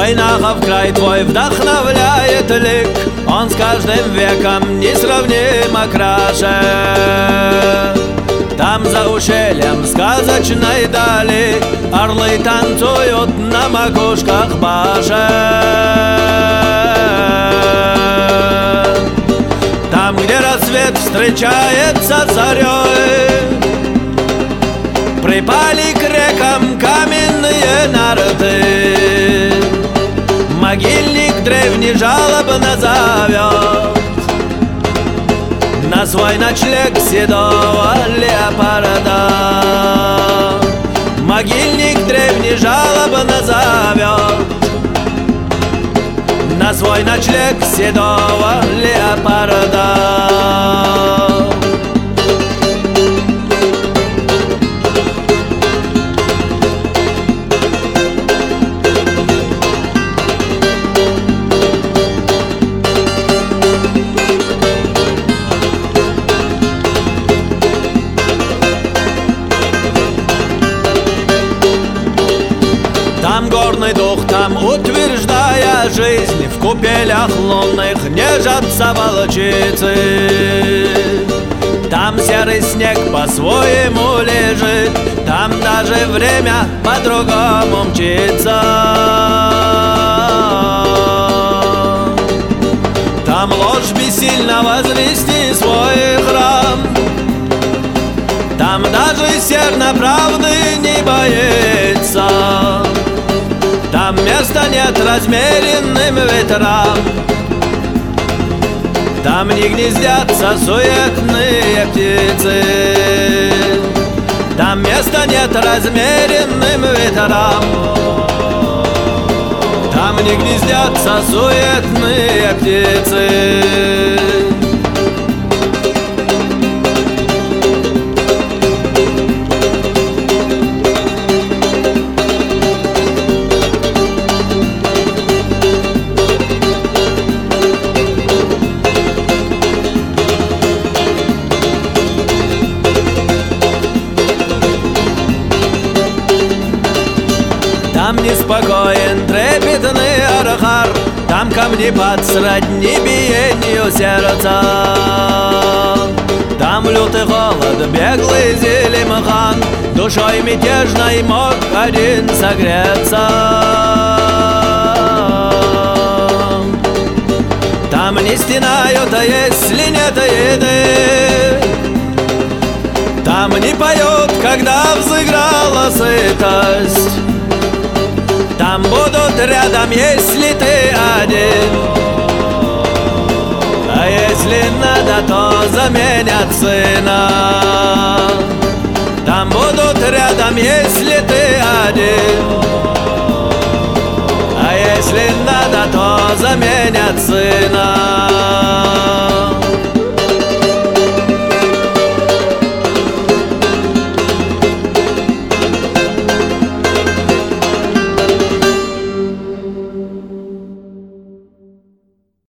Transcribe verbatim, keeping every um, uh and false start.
Войнахов край твой вдохновляет лик, он с каждым веком несравнимо краше. Там за ущельем сказочной дали орлы танцуют на макушках башен. Там, где рассвет встречается с зарей, припали к рекам каменные нарты. Могильник древний жалобно зовет на свой ночлег седого леопарда. Могильник древний жалобно зовет на свой ночлег седого леопарда. Там горный дух, там утверждая жизнь, в купелях лунных нежатся волчицы. Там серый снег по-своему лежит, там даже время по-другому мчится. Там ложь бессильно возвести свой храм, там даже серна правды не боится. Там места нет размеренным ветрам, там не гнездятся суетные птицы. Там места нет размеренным ветрам, там не гнездятся суетные птицы. Там неспокоен трепетный архар, там камни под сродни биению сердца. Там лютый холод, беглый Зелимхан, душой мятежной мог один согреться. Там не стенают, а если нет еды, там не поют, когда взыграла сытость. Там будут рядом, если ты один, а если надо, то заменят сына. Там будут рядом, если ты один, а если надо, то заменят сына.